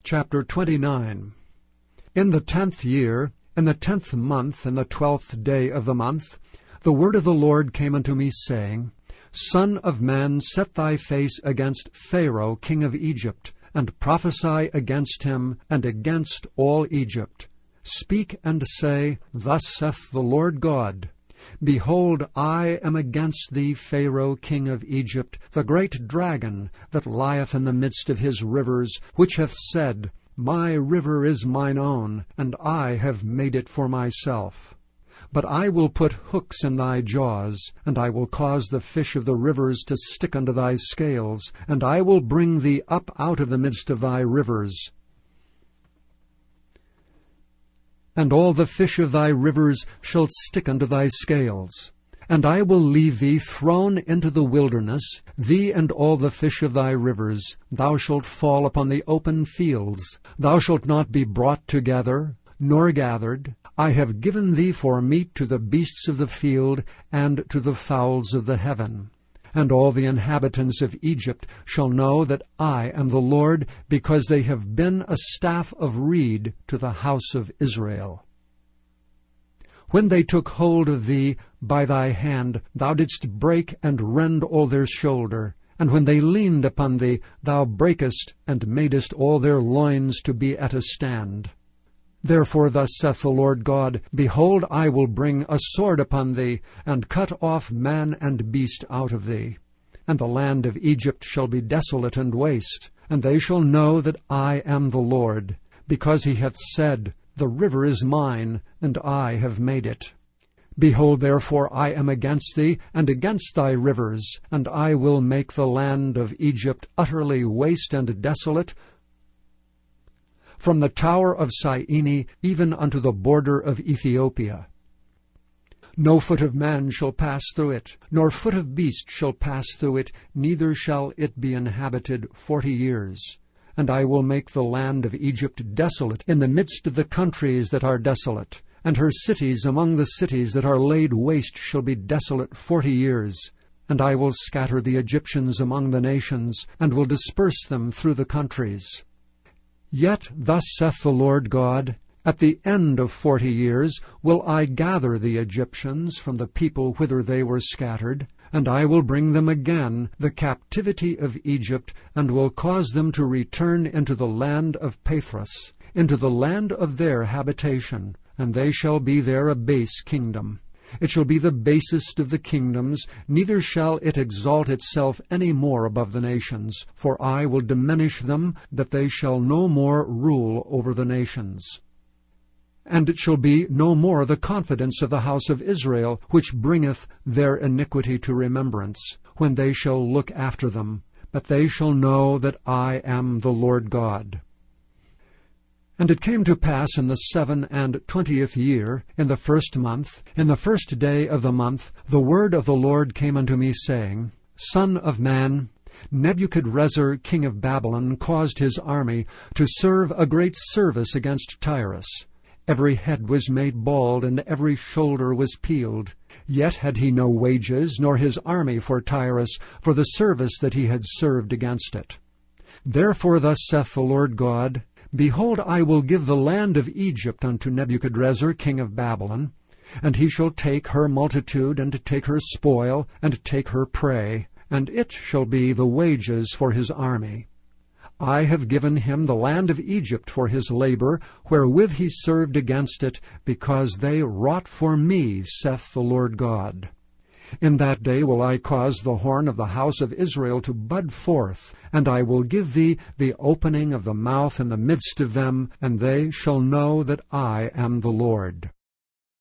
Chapter 29. In the 10th year, in the 10th month, in the 12th day of the month, the word of the Lord came unto me, saying, Son of man, set thy face against Pharaoh king of Egypt, and prophesy against him, and against all Egypt. Speak and say, Thus saith the Lord God, Behold, I am against thee, Pharaoh king of Egypt, the great dragon that lieth in the midst of his rivers, which hath said, My river is mine own, and I have made it for myself. But I will put hooks in thy jaws, and I will cause the fish of the rivers to stick unto thy scales, and I will bring thee up out of the midst of thy rivers. And all the fish of thy rivers shall stick unto thy scales. And I will leave thee thrown into the wilderness, thee and all the fish of thy rivers. Thou shalt fall upon the open fields. Thou shalt not be brought together, nor gathered. I have given thee for meat to the beasts of the field, and to the fowls of the heaven. And all the inhabitants of Egypt shall know that I am the Lord, because they have been a staff of reed to the house of Israel. When they took hold of thee by thy hand, thou didst break and rend all their shoulder. And when they leaned upon thee, thou brakest and madest all their loins to be at a stand. Therefore thus saith the Lord God, Behold, I will bring a sword upon thee, and cut off man and beast out of thee. And the land of Egypt shall be desolate and waste, and they shall know that I am the Lord, because he hath said, The river is mine, and I have made it. Behold, therefore, I am against thee, and against thy rivers, and I will make the land of Egypt utterly waste and desolate, from the tower of Syene even unto the border of Ethiopia. No foot of man shall pass through it, nor foot of beast shall pass through it, neither shall it be inhabited 40 years. And I will make the land of Egypt desolate in the midst of the countries that are desolate, and her cities among the cities that are laid waste shall be desolate 40 years. And I will scatter the Egyptians among the nations, and will disperse them through the countries. Yet thus saith the Lord God, At the end of 40 years will I gather the Egyptians from the people whither they were scattered, and I will bring them again the captivity of Egypt, and will cause them to return into the land of Pathros, into the land of their habitation, and they shall be there a base kingdom. It shall be the basest of the kingdoms, neither shall it exalt itself any more above the nations, for I will diminish them, that they shall no more rule over the nations. And it shall be no more the confidence of the house of Israel, which bringeth their iniquity to remembrance, when they shall look after them, but they shall know that I am the Lord God. And it came to pass in the 27th year, in the 1st month, in the 1st day of the month, the word of the Lord came unto me, saying, Son of man, Nebuchadrezzar king of Babylon caused his army to serve a great service against Tyrus. Every head was made bald, and every shoulder was peeled. Yet had he no wages, nor his army for Tyrus, for the service that he had served against it. Therefore thus saith the Lord God, Behold, I will give the land of Egypt unto Nebuchadrezzar king of Babylon, and he shall take her multitude, and take her spoil, and take her prey, and it shall be the wages for his army. I have given him the land of Egypt for his labor, wherewith he served against it, because they wrought for me, saith the Lord God. In that day will I cause the horn of the house of Israel to bud forth, and I will give thee the opening of the mouth in the midst of them, and they shall know that I am the Lord.